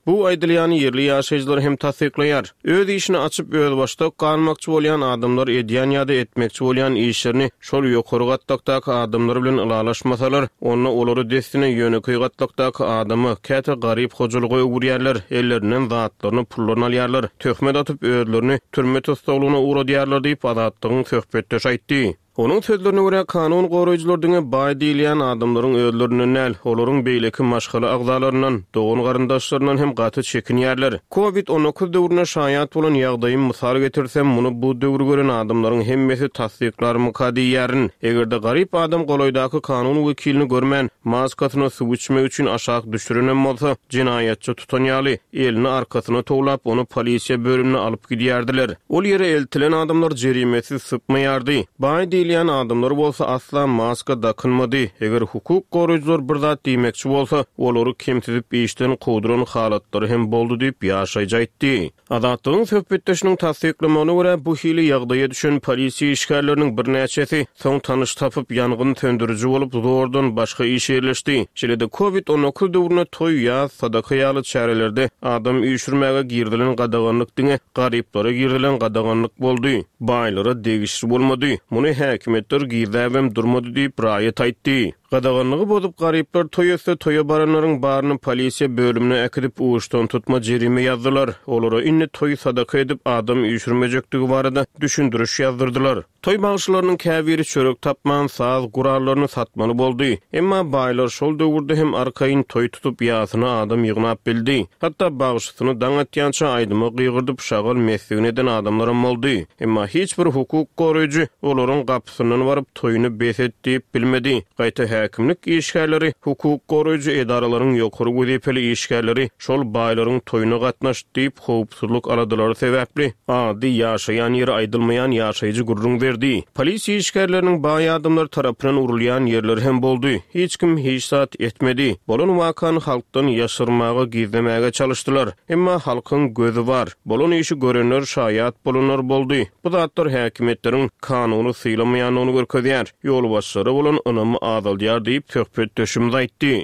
Bu aýdylýan ýerli ýaşaýjylar hem tasdikleýär. Öz işini açyp öz başda galmakçy bolýan adamlar edýän ýa-da etmekçi bolýan işlerini şol ýokary gatdakdaky adamlar bilen ylalaşmasalar, olary destine ýöneköý gatdakdaky adamy käte garyp hojalyga öwürýärler, ellerinden zatlaryny pullaryny alýarlar, töhmet atyp özlerini türme tostaglygyna uğradýarlar diýip azatlygyň söhbetdeş aýtdy. Onun sözlerine göre kanun goraýjylaryň baý diýilýän adamlaryň özlerinden näl, olaryň beýleki maşgala agzalaryndan, dogan garyndaşlaryndan hem gaty çekinýärler. Covid-19 döwrüne şaýat bolan ýagdaýy mysal getirsem, muny bu döwrü gören adamlaryň hemmesi tasdiklarmy kadýärin. Egerde garyp adam golaýdaky kanun wekilini görmän, maskasyny suw içmek üçin aşağı düşürenen bolsa, jinaýatçy tutanýaly, elini arkasyna toglap, onu polisiýa bölümine alyp gidýärdiler. Ol ýere eltilen adamlar jerimesi sypmaýardy. Baý diýilýän adamlar bolsa asla maska dakynmady. Eger hukuk goraýjylar bir zat diýmekçi bolsa, olary kemtidip işden gowduran halatlary hem boldy diýip ýaşaýjaydy. Azatlygyň söhbetdeşiniň tasdiklamagyna görä bu hili ýagdaýa düşen polisiýa işgärleriniň bir näçesi soň tanış tapyp ýangyn söndürüji bolup zordan başga iş ýerleşdi. Şeýle-de Covid-19 döwrüne toý ýa sadaka ýaly çärelerde adam üýşürmäge girdilen gadaganlyk diňe garyplara girdilen gadaganlyk boldy. Baýlara degişir bolmady. Muny häkimetler girdäwem durmady diýip raýat aýtdy. Gadaganlygy bozup garyplar toýasa toýa baranlaryň baryny polisiýa bölümine äkidip uýuşdan tutma jerime ýazdylar. Olara inni toý sadaka edip adam üýşürmejekdigi barada düşündiriş ýazdyrdylar. Toý bagyşlarynyň käbiri çörek tapman saz gurallaryny satmaly boldy. Emma baýlar şol döwürde hem arkaýyn toý tutup ýasyna adam ýygnap bildi. Hatda bagyşyny daňatýança aýdymy gygyrdyp şagal meslegine eden adamlar boldy. Emma hiç bir hukuk goraýjy olaryň gapysynyň baryp toýuny besetdi bilmedi. Gaýta häkimlik işgärleri, hukuk goraýjy edaralaryň ýokary wezipeli işgärleri şol baýlaryň toýuna gatnaşdy diýip howpsuzlyk aradylary sebäpli ady ýaşaýan ýeri aýdylmaýan ýaşaýjy gurrun berdi. Polisiýa işgärleriniň baý adamlar tarapyndan urulýan ýerleri hem boldy. Hiç kim hiç zat etmedi. Bolan wakany halkdan ýaşyrmaga, gizlemäge çalışdylar. Emma halkyň gözü bar. Bolan işi görenler şaýat bolanlar boldy. Bu zatlar häkimetleriň kanuny syýlamaýanyny görkezýär. Ýolbaşçylary bolan onymy azaldyar diýip söhbetdeşimiz aýtdy.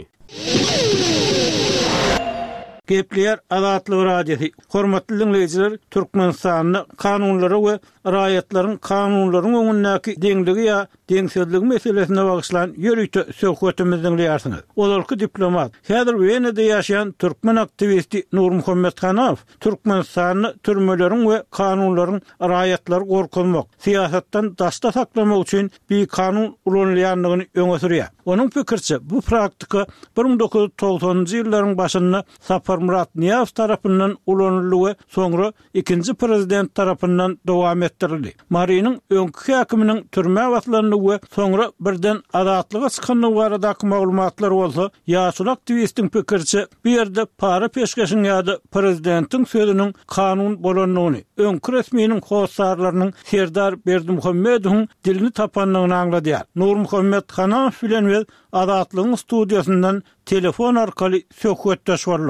Gepler Azatlyk radiosi. Hormatly dinleyijiler, Türkmenistanyň kanunlary we raýatlaryň kanunlaryň öňündäki deňligi ýa deňsizligi meselesine bagyslan ýörükde söhbetimizi dinleýärsiňiz. Olarky diplomat, häzir Wenede ýaşaýan türkmen aktivisti Nur Muhammed Hanaw, Türkmenistanyň türmeleriň we kanunlaryň raýatlary gorkulmak, siýasatdan daşda saklamak üçin bir kanun ulanýanlygyny öňe sürýär. Onuň pikirçe, bu praktika 1990-njy ýyllaryň başynda Sapar Murat Niyav tarapyndan ulanylýy, soňra ikinji prezident tarapyndan dowam etdirildi. Marynyň öňkü häkiminiň türme wagtlaryny we soňra birden azatlyga çykanyny baradaky maglumatlar bolsa, ýaşul aktivistiň pikirçe, bu ýerde para peşkeşiň ýa-da prezidentiň sözüniň kanun bolanyny, öňkü resmiýiniň howsarlarynyň Serdar Berdimuhammedowyň dilini tapanlygyny aňladýar. Nur Muhammed Hanaw bilen Azatlygyň studiýasyndan telefon arkaly söhbetdeş boldyk.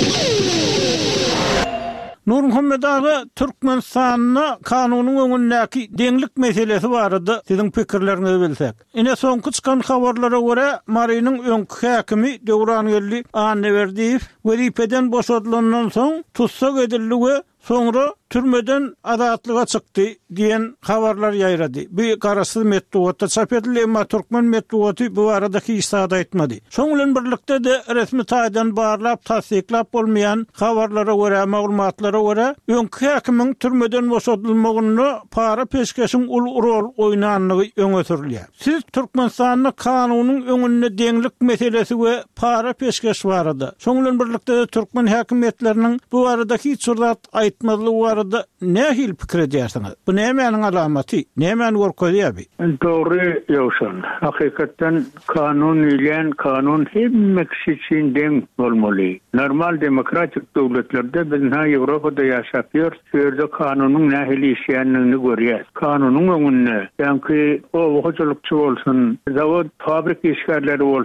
Nur Muhammed aga Türkmenistanyň kanunyň öňündäki deňlik meselesi barady. Siziň pikirleriňizi bilsek. Ine soňky çykan habarlara görä, Marynyň öňkü häkimi Döwran Gelli Anneverdiýew wezipeden boşadylandan soň tutsak edildi we soňra türmeden azatlyga çykdy diýen habarlar ýaýrady. Bu garaşsyz metduatda çap edildi, emma türkmen metduaty bu aradaky istada etmedi. Şoň bilen birlikde de resmi taýdan barlap tasdiklap bolmaýan habarlara görä, maglumatlara görä, öňkü häkimiň türmeden boşadylmagyny para peşkeşiň rol oýnanlygy öňe sürilýär. Siz Türkmenistanyň kanunyň öňünde deňlik meselesi we para peşkeş barady. Şoň bilen birlikde de türkmen häkimetläriniň bu aradaky içurdat aýtmalygy barada nähil pikir edýärsiňiz? Bu nämeň alamaty? Nämeň gorkoýýar? Dogry ýokşan. Hakykatdan kanun bilen kanun hemme kişi üçin deň bolmaly. Normal demokratik döwletlerde biziň Ýewropada ýaşapýar, şeýerde kanunyň nähil işleýänligini görýär. Kanunyň öňünde, ýa-ni o hojalykçy bolsun, zawod, fabrik işgärleri bolsun,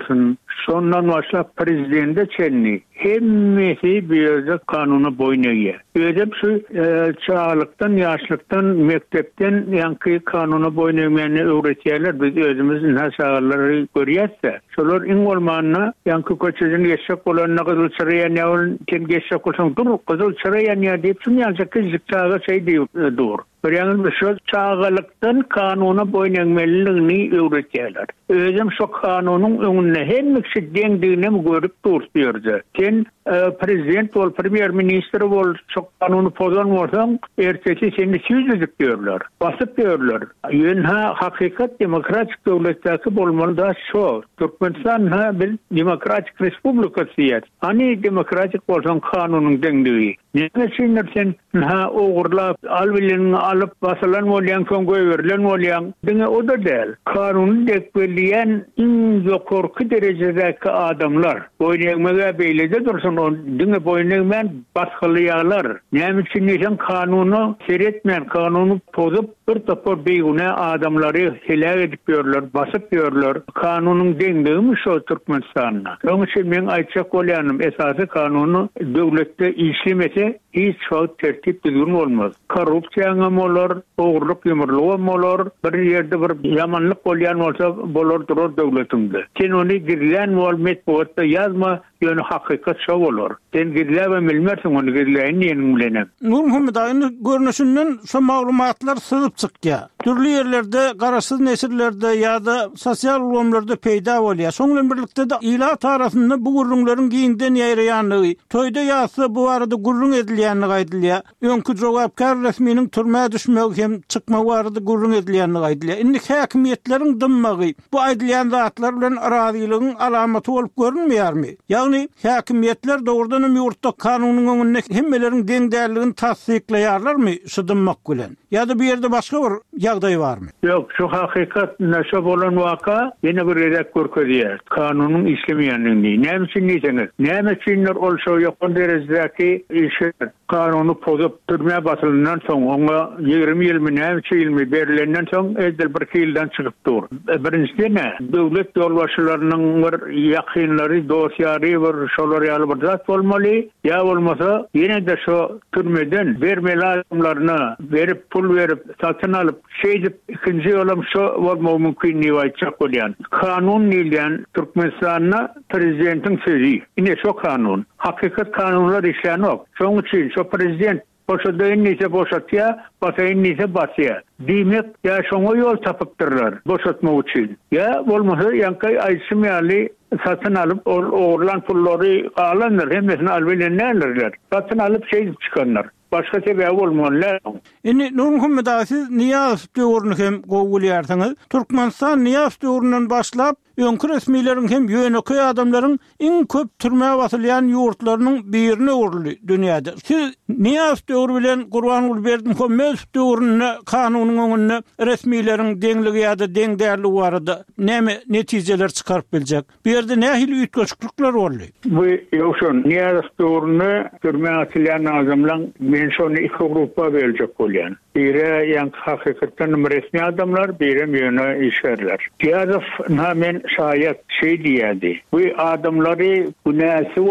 sondan başlap prezidente çenni hemmesi bir kanuna boyun eğiyor. Özüm şu çağlıktan, yaşlıktan, mektepten yankı kanuna boyun eğmeyeni öğretiyorlar. Biz özümüzün hasaları görüyorsa. Şolar in olmanına yankı koçuzun geçecek olanına kızıl çırıyan yavun ken geçecek olsan dur kızıl çırıyan ya deyip şunu yancak kızlık çağı şey diyor dur. Bir yanı şu çağlıktan kanuna boyun eğmeliğini öğretiyorlar. Özüm şu kanunun önüne hemmiksi dendiğini görüp dursuyordu. Sen prezident ol, premier minister ol, çok kanunu pozan olsan ertesi seni süzüdük diyorlar. Basıp diyorlar. Yönha hakikat demokratik devletteki olmalı da şu. Türkmenistan bir demokratik respublikasıyet. Hani demokratik olsan kanunun dendiği. Ne düşünür sen oğurlap, alvilini alıp basılan olayan, kongoya verilen olayan. Dine o da değil. Kanunu dekbeliyen en yukarı derecedeki adamlar. Oynayamağa beylede dursun. Dine boynayamayan baskılayalar. Ne için neysen kanunu seyretmeyen, kanunu bozup bir topu beygune adamları helak edip diyorlar, basıp diyorlar. Kanunun dendiği mi şu Türkmenistan'la? Onun için ben ayçak olayanım. Esası kanunu devlette işlemese hiç vakit tertip düzgün olmaz. Korrupsiyanım olur, oğurluk yumurluğum olur, bir yerde bir yamanlık olayan olsa bolor durur devletimde. Sen onu girilen muhalmet boğatta yazma, yönü hakikat şov olur. Sen girilen ve bilmersin onu girilen niyenin bilenem. Nur Muhammed ayını görünüşünden şu malumatlar sığıp çıkıyor. Türlü yerlerde, karasız nesirlerde ya da sosyal ulamlarda peyda oluyor. Sonla birlikte de ilah tarafında bu gurrunların giyinden yayrayanlığı, toyda yası bu arada gurrun ediliyanlığı aydılıyor. Önkü cevapkar resminin türmeye düşmek hem çıkma bu arada gurrun ediliyanlığı aydılıyor. İndik hakimiyetlerin dımmağı bu aydilayan zatlar bilen araziliğin alamatı olup görünmüyor mu? Yani hakimiyetler doğrudan yurtta kanunun önüne hemmelerin den değerliğini tasdiklayarlar mı şu dımmak gülen? Ya da bir yerde başka bir yağdayı var mı? Yok, şu hakikat nasip olan vaka yine bir redek görkediyor. Kanunun işlemeyenliğini. Ne için neyseniz? Ne içinler olsa yakın derecedeki işe kanunu bozup türmeye basıldığından sonra ona 20 yıl mı ne yıl mı verilenden sonra ezdel bir yıldan çıkıp dur. Birincisi ne? Devlet yolbaşılarının bir yakınları, dosyarı bir şoları alıp zat olmalı. Ya olmasa yine de şu türmeden vermeli adamlarına verip pul verip satın alıp şeydip ikinci yolam şu olma mümkünliği var çok olayan. Kanun ile Türkmenistan'la prezidentin sözü. Yine şu kanun. Hakikat kanunlar işleyen yok. Son için şu prezident boşadığın neyse boşatıyor, basayın neyse basıyor. Demek ya şuna yol tapıktırlar boşatma için. Ya olmasa yankı ayısmayali satın alıp oğurlan pulları alanlar. Hemesini albilenlerler. Satın alıp şey çıkanlar. Başka sebep olmalı. Nur Muhammed siz Niyaz döwrüni hem gowulýarsyňyz. Türkmenistan Niyaz döwründen başlap öňkü resmilerin hem ýöneköy adamlaryň iň köp türmäge basylýan ýurtlarynyň birine uruly dünýäde. Siz Niyaz döwrü bilen Gurbanuly Berdimuhammedow döwrüne kanunyň öňünde resmilerin deňligi ýa-da deň därligi barada näme netijeler çykaryp biljek? Bu ýerde nähili üýtgeçlikler boldy? Bu ýokşun Niyaz döwrüne türmäge atylýan adamlaryň men şonu iki grupa böljek bolýan. Biri ýa-da hakykatdan resmi adamlar, biri ýöne işlerler. Ýa-da men şayet şey diýdi. Bu adamları günäsi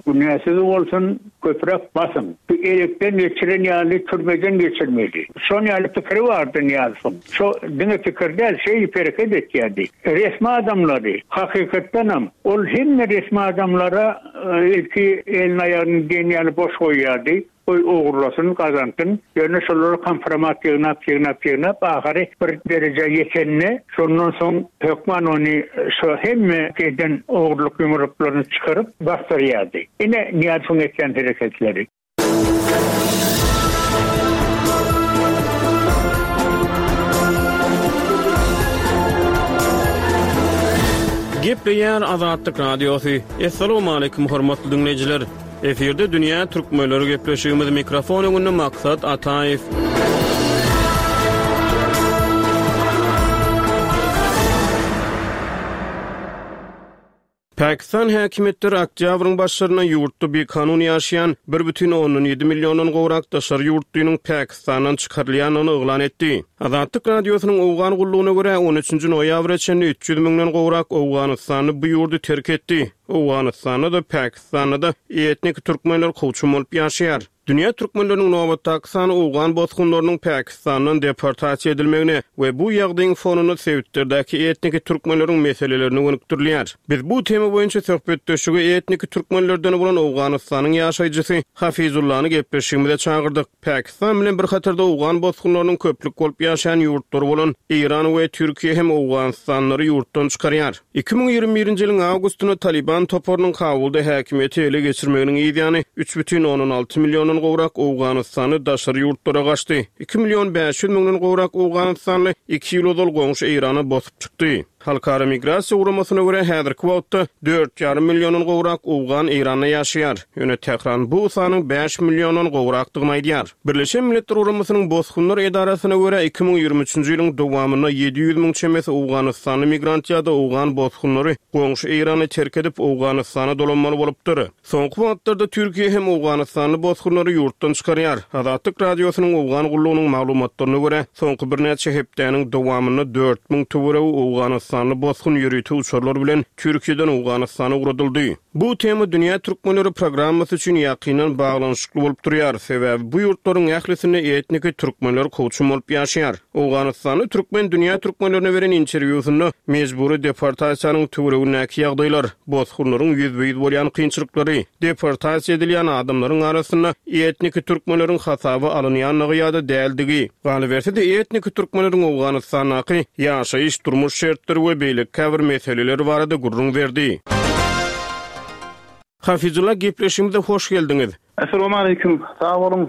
bolsun, köprek basın. Bu elekden geçiren ýaly türmeden geçirmeli. Şonu ýaly pikiri bardy ýazsın. Şu diňe pikirde şey pereket etýärdi. Resmi adamları hakykatdan ol hemme resmi adamlara ilki elini ayağını denýäli boş goýýardy. Oy oğurlasın, kazantın. Yönü şoları kompromat yığınap, ahari bir derece yetenine, sondan son Hökman onu şu hem keyden oğurluk yumruklarını çıkarıp bastırıyordu. Yine Niyaz'ın etken hareketleri. Gepleýär Azatlyk Radiosu. Assalamu alaykum hormatly dinleyijiler. Eferde dünýä türkmenleri gepleşýümiz mikrofon öňünde Maksat Ataýew. Pakistan häkimetleri oktýabryň başlaryna ýurtda bir kanun ýaşaýan 1,7 million gowrak daşar ýurtdynyň Pakistandan çykarylýanyny oglan etdi. Azatlyk radiosynyň Owgan gullugyna görä 13-nji noýabr içinde 300 000 gowrak Owganystany bu ýurdu terk etdi. Owganystanda da Pakistanda da etnik türkmenler kowçum bolup ýaşaýar. Dünya türkmenlerinin nobatdaky sany Owgan bozgunlarynyň Pakistandan deportasiýa edilmegine we bu ýagdaýyň fonuny sebäplerindäki etnik türkmenleriň meselelerini öňükdirýär. Biz bu tema boýunça söhbetdeşigi etnik türkmenlerden bolan Owganystanyň ýaşaýjysy Hafizullahny gepleşigimize çağırdyk. Pakistan bilen bir hatarda Owgan bozgunlarynyň köplük bolup ýaşaýan ýurtlar bolan Iran we Türkiýe hem Owganystanlary ýurtdan çykarýar. 2021-nji ýylyň awgustyna Taliban toparynyň Kabulda häkimeti ele geçirmeginiň ýylyny 3,16 million gowrak Owganystany daşary ýurtlara gaçdy. 2,5 million gowrak Owganystanly 2 ýyl ozal goňşy Irana bosup çykdy. Halkara migrasiýa uramasyna görä häzirki wagtda 4,5 million gowrak Owgan Iranda ýaşaýar. Ýöne Tehran bu sanyň 5 million gowrakdygyny aýdýar. Birleşen Milletler Uramasynyň Bozgunlar Edarasyna görä 2023-nji ýylyň dowamyna 700 000 çemes Owganystany migrant ýa-da Owgan bozgunlary goňşy Irany terk edip Owganystana dolanmaly bolupdyr. Soňky wagtlarda Türkiýe hem Owganystany bozgunlary ýurtdan çykarýar. Azatlyk radiosynyň Owgan gullugynyň maglumatlaryna görä soňky bir neçe hepdeniň dowamyna 4000 töwere Owganystany bozgun ýürüti uçurlar bilen Türkiýeden Owganystana uradyldy. Bu tema Dünya Türkmenleri programmasy üçin ýakynan baglanyşykly bolup durýar. Sebäbi bu ýurtlaryň ählisini etnik türkmenler kowçum bolup ýaşaýar. Owganystany türkmen Dünya Türkmenlerine beren interwýusyny mejburi deportasiýanyň töweregindäki ýagdaýlar, bozgunlaryň ýüzbeýiz bolýan kynçylyklary, deportasiýa edilýän adamlaryň arasynda etnik türkmenleriň hasaby alynýanlygy ýa-da däldigi, galiberse de etnik türkmenleriň Owganystanyňky ýaşaýyş durmuş şertleri we beýlik käbir meseleleri barada gurrun berdi. Hafizullah gepleşimize hoş geldiňiz. Assalamu alaykum. Sağ olun.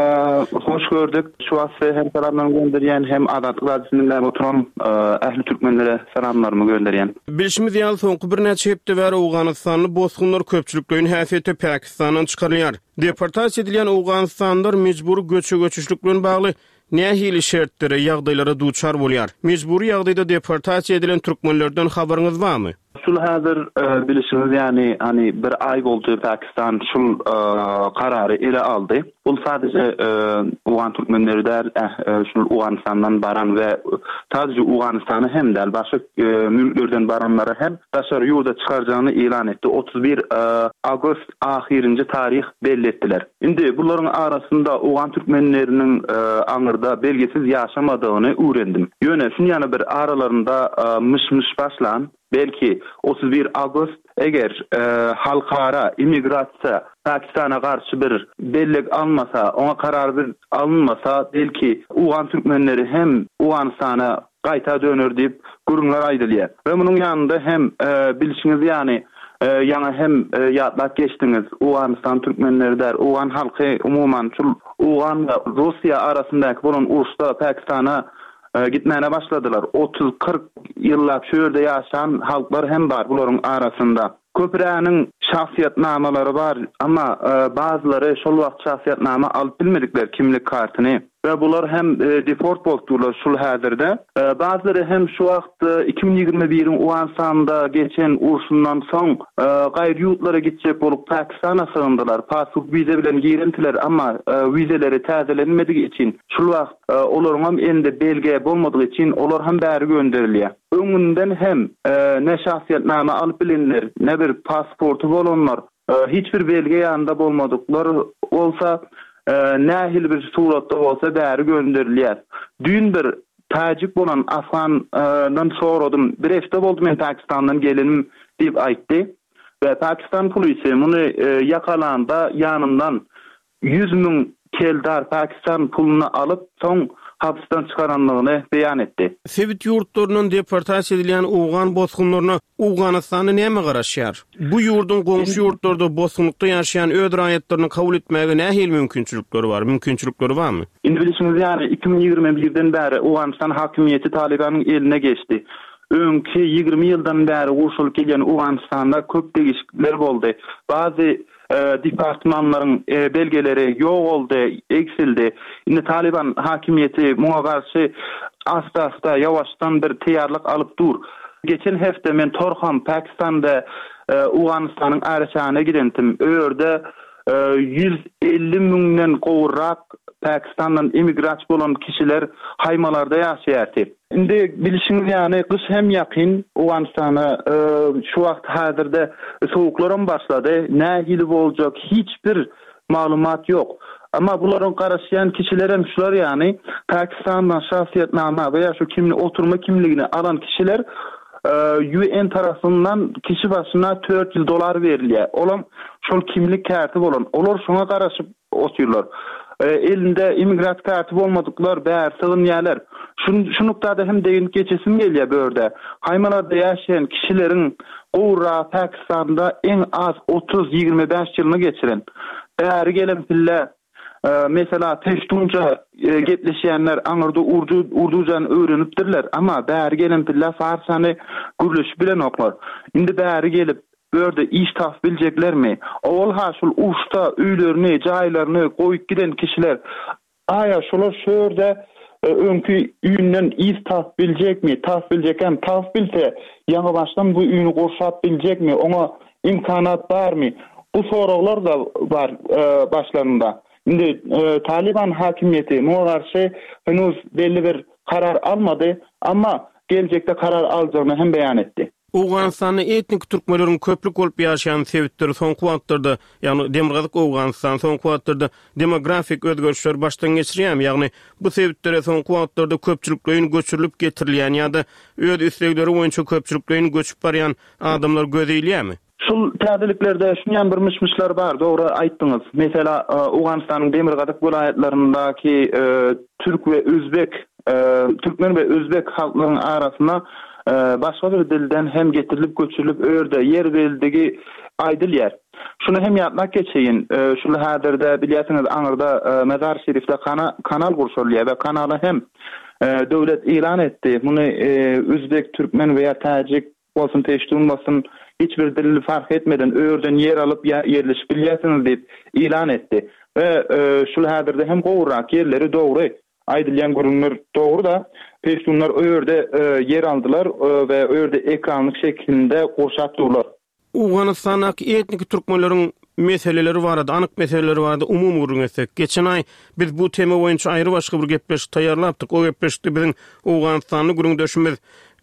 Hoş gördük. Şu asy hem salamlarymı gönderýän hem Azatlyk radiosynyň oturan ähli türkmenlere salamlarymı gönderýän. Bilişimiz ýaly soňky bir näçe hepde bäri Owganystanly bozgunlar köpçüliklerini häsiýetde Pakistandan çykarýar. Deportasiýa edilýän Owganystanlylar mejburi göçüşlik bilen bagly nähili şertlere, ýagdaýlara duçar bolýar. Mejburi ýagdaýda deportasiýa edilen türkmenlerden habaryňyz barmy? Şul häzir bilişimiz ýani hani bir ay boldy Pakistan şul karary ele aldy. Bu sadece Owgan türkmenleri der, şul Owganystandan baran we sadece Owganystany hem de başga mülklerden baranlara hem daşary ýurda çykarjagany elan etdi. 31 awgust ahyryncı tarih belli etdiler. Indi buların arasında Owgan türkmenlerinin aňyrda belgesiz ýaşamadygyny öwrendim. Ýöne şuny bir aralarında mış başlan belki 31 Ağustos eger halkara immigrasiya Pakistana karşı bir belleg almasa, ona karar bir alınmasa belki Owgan türkmenleri hem Owganystana gaýta döner diýip gurunlar aýdylýar. Ve bunun ýanynda hem bilişiňiz ýani ýa hem ýatlap geçdiňiz Owganystan türkmenleri der, Owgan halky umuman şul Owgan we Russiýa arasyndaky bolan uruşda Pakistana gitmene başladılar. 30-40 ýyllap şu ýerde ýaşaýan halklar hem bar bularyň arasynda. Köpüräniň şahsiýetnamalary bar, amma bazıları şol wagt şahsiýetnama alyp bilmedikler kimlik kartyny. Ve bular hem deport boldular şul häzirde. Bazıları hem şu wagt 2021-iň Owganystanda geçen urşundan soň gaýry ýurtlara gitjek bolup Pakistana sığındylar. Pasport wize bilen girendiler, amma wizeleri täzelenmedigi için şul wagt olaryň hem endi belge bolmadygy için olar hem bäri gönderilýär. Öňünden hem ne şahsiýetnama alyp bilenler, ne bir pasportu bolanlar, hiçbir belge ýanynda bolmadyklar bolsa nähil bir suratda bolsa bäri gönderilýär. Dün bir tajik bolan Afgandan soradym. Bir hepde boldy men Pakistandan gelenim diýip aýtdy. Ve Pakistan polisi muny ýakalanda ýanymdan 100 000 keldar Pakistan pulunu alyp soň hapsdan çıkaranlygyny beýan etdi. Sebit ýurtlarynyň deportasiýa edilýän Owgan bozgunlaryna Owganystany näme garaşýar? Bu ýurdun goňşy ýurtlarda bozgunlukda ýaşaýan öz raýatlaryny kabul etmäge nähili mümkinçilikleri bar? Mümkinçilikleri barmy? Indi bilişiňiz ýani 2021-den bäri Owganystan hakimiýeti Talibanyň eline geçdi. Öňki 20 ýyldan bäri urşulyp gelýän Owganystanda köp degişiklikler boldy. Bazı departmanlaryň belgeleri ýok boldy, eksildi. Indi Taliban hakimiýeti muňa garşy asta ýawaşdan bir tiýarlyk alyp dur. Geçen hefte men Torham Pakistan'da Uganistanyň Araçana gidentim. Öýerde 150 miňden gowrak Pakistandan immigrant bolan kişiler haymalarda ýaşaýardy. Indi bilişiňiz ýani kış hem ýakyn Uganistana şu wagt hazırda sowuklaram başlady. Nähili boljak hiçbir maglumat ýok. Ama bularyň garaşýan kişiler hem şular ýani Pakistandan şahsiýetnama veya şu kimli oturma kimligini alan kişiler UN tarafından kişi başına $400 verilýär. Olam şol kimlik kärti bolan. Olar şoňa garaşyp oturýarlar. Elinde immigrant kartı bolmadyklar bär sığınýarlar. Şu noktada hem deyin geçesim gelýär börde. Haymalarda ýaşaýan kişilerin gowra Pakistanda en az 30-25 ýylyny geçiren. Bäri gelen pille mesela teştunca getleşýänler aňyrda urdujan öwrenipdirler, ama bäri gelen pille farsany gürleşip bilen oklar. Indi bäri gelip börde iş tap biljeklermi? Ol haşul uşta öýlerini, jaýlaryny goýup giden kişiler aya şolar şöýerde öňkü üýünden iş tap biljekmi? Tap biljekem, tap bilse ýa başdan bu üýüni gorşap biljekmi? Oňa imkanat barmy? Bu soraglar da bar başlarında. Indi Taliban hakimiyeti muňa garşy henüz belli bir karar almady, ama geljekde karar alajagyny hem beýan etdi. Uganistanyň etnik türkmenleriň köplük bolup ýaşaýan sebäpleri soňky wagtlarda, ýagny demirgazyk Uganistan soňky wagtlarda demografik özgörüşler başdan geçirýär. Ýagny bu sebäpleri soňky wagtlarda köpçüliklerin göçürilip getirilýän ýa-da öz islegleri boýunça köpçüliklerin göçüp barýan adamlar gözeýilýärmi? Şol täzeliklerde şunyan bir mışmışlar bar, dogry aýtdyňyz. Mesela Uganistanyň demirgazyk vilayetlerindäki türk we özbek, türkmen we özbek halklarynyň arasynda başga bir dilden hem getirilip göçürilip öýerde yer beldigi aýdylýar. Şunu hem ýatmak geçeýin. Şol hazırda bilýärsiňiz aňyrda Mezar Şerifde kanal gurşulýar we kanaly hem döwlet ilan etdi. Muny özbek, türkmen weýa tajik bolsun, teşdun bolsun hiçbir dil fark etmeden öýerden yer alıp yerleşip bilýärsiňiz diýip ilan etdi. We şol hazırda hem gowrak yerleri dogry aýdylýan görünür dogry da peştunlar öýerde yer aldylar we öýerde ekranlyk şeklinde gorşatdylar. Uganistanyň etnik türkmenleriň meseleleri barada, anyk meseleleri barada umumy görüňsek, geçen ay biz bu tema boýunça aýry başga bir gepleşik taýýarlapdyk. O gepleşikde biziň Uganistanyň görüňdöşimiz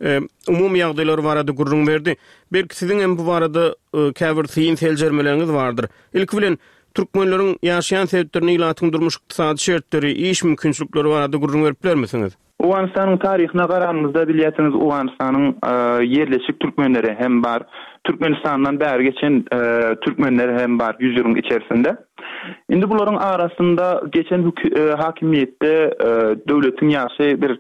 umumy ýagdaýlary barada gurrun berdi. Belki siziň hem bu barada käbir syň seljermeleriniz bardyr. Ilk bilen türkmenleriň ýaşaýan sebäplerini ilatyň durmuş ykdysady şertleri, iş mümkinçilikleri barada gurrun berip bermesiňiz? Uganistanyň taryhyna garamyzda bilýärsiňiz, Uganistanyň yerleşik türkmenleri hem bar. Türkmenistandan bäri geçen türkmenleri hem bar 100 ýylyň içerisinde. Indi bularyň arasynda geçen hakimiýetde döwletiň ýaşy bir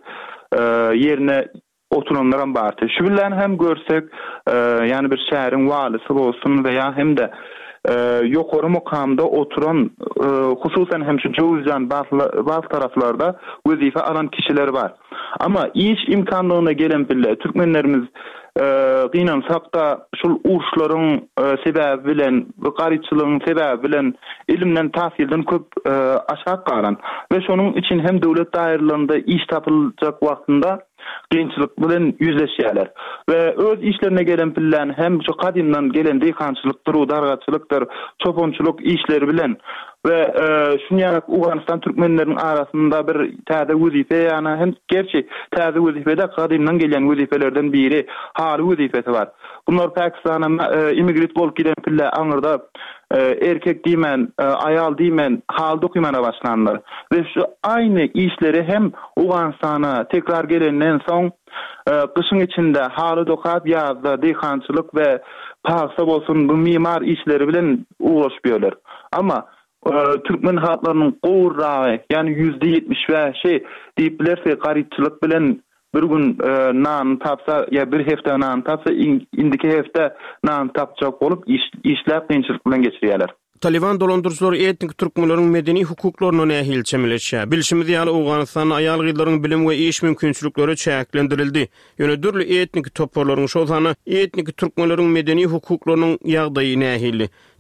ýerine oturanlar bardy. Şu bilen hem görsek, ýani bir şäheriň walysy bolsun veya hem de ýokary makamda oturan hususan hem şu Jowzjan bazı taraflarda wezife alan kişiler var. Ama iş imkanlygyna gelen bile türkmenlerimiz gynansak da şol uruşlaryň sebäbi bilen we garyçylygyň sebäbi bilen ilimden tahsilden köp aşağı galan we şonuň için hem döwlet daýrylarynda iş tapyljak wagtynda kynçylyk bilen ýüzleşýärler we öz işlerine gelen bilen hem şu kadimdan gelen diýhançylykdyr, dargaçylykdyr, çoponçuluk işleri bilen ve şunýarak Uganistan türkmenleriniň arasynda bir täze wezife, ýani hem gerçi täze wezifede kadimdan gelen wezifelerden biri haly wezifesi var. Bunlar Pakistana immigrant bolup giden pille aňyrda erkek diýmen, aýal diýmen hal dokymana başlandylar. Ve şu aynı işleri hem Uganistana tekrar gelenden soň kışın içinde haly dokap ýazda diýhançylyk we paýsa bolsun bu mimar işleri bilen uğraşýarlar. Ama türkmen halklarynyň gowragy, ýani %75 diýip bilerse garypçylyk bilen bir gün nan tapsa ya bir hefte nan tapsa indiki hefte nan tapjak bolup işler kynçylyk bilen geçirýärler. Taliban dolandırıcıları etnik türkmenleriň medeni hukuklaryna nähil çemleşýär. Bilişimiz ýaly Uganistan aýal gyzlaryň bilim we iş mümkinçilikleri çäklendirildi. Ýöne dürli etnik toparlaryň şol sany etnik türkmenleriň medeni hukuklarynyň ýagdaýy nähildi.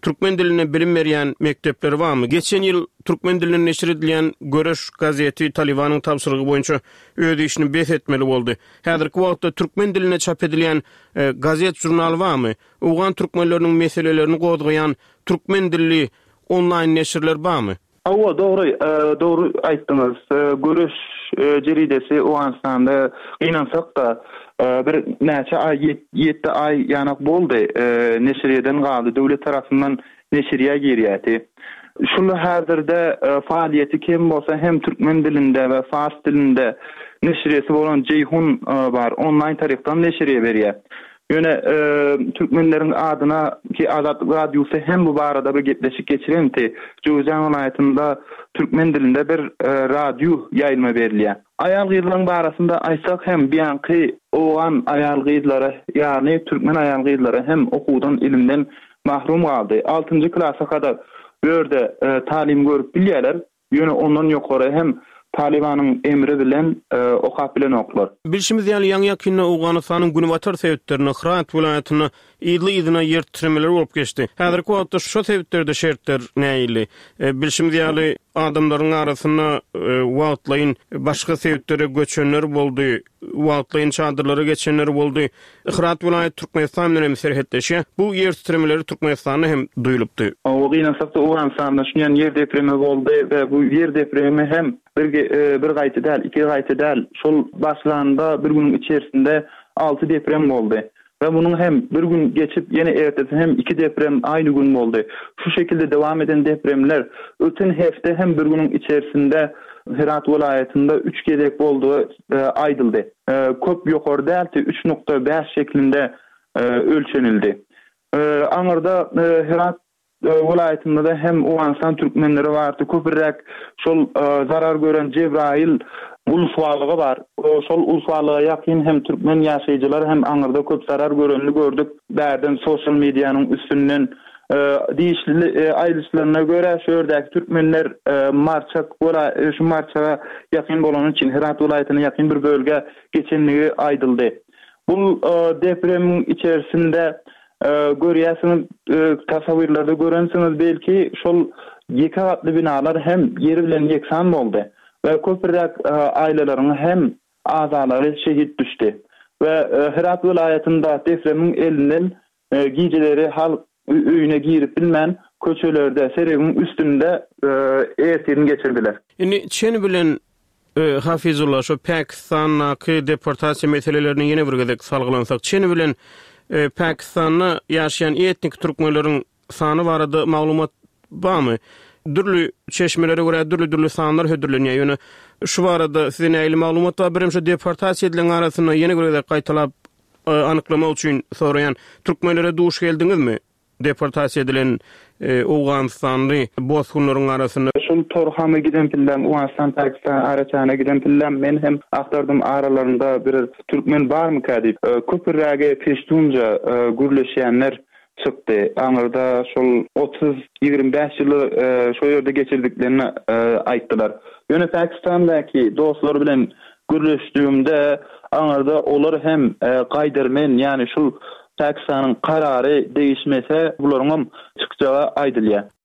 türkmen diline bilim berýän mektepler barmy? Geçen ýyl türkmen diline neşir edilen Göreş gazeti Talibanyň tapşyrygy boýunça öz işini bes etmeli boldy. Häzirki wagtda türkmen diline çap edilen gazet jurnal barmy? Ugan türkmenleriniň meselelerini gozgayan türkmen dilli online neşirler barmy? Awa doğru aýtdyňyz. Göreş jeridesi Uganstanda gynansak da bir näçe ay 7 ay ýanyk boldy. Neşiriyeden galdy. Döwlet tarapyndan neşiriýe girýäti. Şunu häzirde faaliýeti kim bolsa hem türkmen dilinde we fars dilinde neşiriyesi bolan Ceyhun bar. Online tarykdan neşiriýe berýär. Ýöne türkmenleriň adyna ki Azatlyk Radiosu hem bu barada bir gepleşik geçirenti. Joýzan welaýatynda türkmen dilinde bir radio ýaýlma berilýär. Aýal gyzlaryň barasynda aýsak hem biýanky oğan aýal gyzlary, ýagny türkmen aýal gyzlary hem okuwdan, ilimden mahrum galdy. 6-njy klasa kadar börde talim görüp bilýärler. Ýöne ondan ýokary hem Talibanyň emri bilen okap bilen oklar. Bilşimiz ýaly ýaňy Owganystanyň Günwatar sebeplerini Hırat welaýatyny ýyly-ýylyna ýertirmeler bolup geçdi. Häzirki wagtda şu sebeplerde şertler näýili? Bilşimiz ýaly adamlaryň arasyna wagtlaýyn başga sebeplere göçenler boldy. Wagtlaýyn çadyrlara geçenler boldy. Hırat welaýaty Türkmenistan bilen serhetleşýär. Bu ýertirmeleri Türkmenistanda hem duýulupdy. Owganystanda Owganystanda şuňan ýer depremi boldy we bu ýer depremi hem bir gaýty däl, iki gaýty däl. Şol başlanda bir günün içerisinde 6 deprem boldy. Ve bunun hem bir gün geçip yeni ertesi hem 2 deprem aynı gün boldy. Şu şekilde devam eden depremler öten hefte hem bir günün içerisinde Herat welaýatynda 3 gedek bolduğu aýdyldy. Köp ýokary dälti 3.5 şeklinde ölçenildi. Aňyrda Herat welaýatynda da hem Owganstan türkmenleri bardy. Köpürek şol zarar gören Cebrail ulufwalygy bar. Şol ulufwalyga ýakyn hem türkmen ýaşaýjylar hem aňyrda köp zarar görenini gördük. Bärden sosial mediýanyň üstünden diýişli aýryşlaryna görä şördäki türkmenler şu marçaga ýakyn bolan üçin Herat welaýatyna ýakyn bir bölge geçenligi aýdyldy. Bu depremin içerisinde görýäsiňiz, tasawirlarda görensiňiz belki şol ýeki gatly binalar hem ýeri bilen ýeksan boldy we köpürek aýlalaryň hem azalary şehit düşdi. We Herat welaýatynda depremin elinden gijeleri halk öýüne girip bilmän köçelerde seregiň üstünde ertirini geçirdiler. Indi çeni bilen Hafizullah şu Pakistan'daki deportasiýa meselelerini ýene bir gezek salgylansak, çeni bilen Pakistan'da ýaşaýan etnik türkmenleriň sany barada maglumat barmy? Dürli çeşmelere göre dürli sanlar hödürlenýär. Ýöne şu barada size näýli maglumat bar? Birim şu deportasiýa edilen arasyna ýene göre gaýtalap anyklama üçin soraýan türkmenlere duş geldiňizmi? Deportasiýa edilen Owganstanly bozgunlaryň arasynda şol Torhama giden pillem, Owganstan Pakistan araçana giden pillem men hem aktardym aralarynda bir türkmen barmy kadip köpürräge peştunja gürleşýänler çykdy. Aňyrda şol 30-25 ýyly şo ýerde geçirdiklerini aýtdylar. Ýöne Pakistandaky dostlar bilen gürleşdiğimde aňyrda olar hem gaýdyrmen, ýani şol Pakistanyň karary değişmese bularyň çykjagy aýdylýar.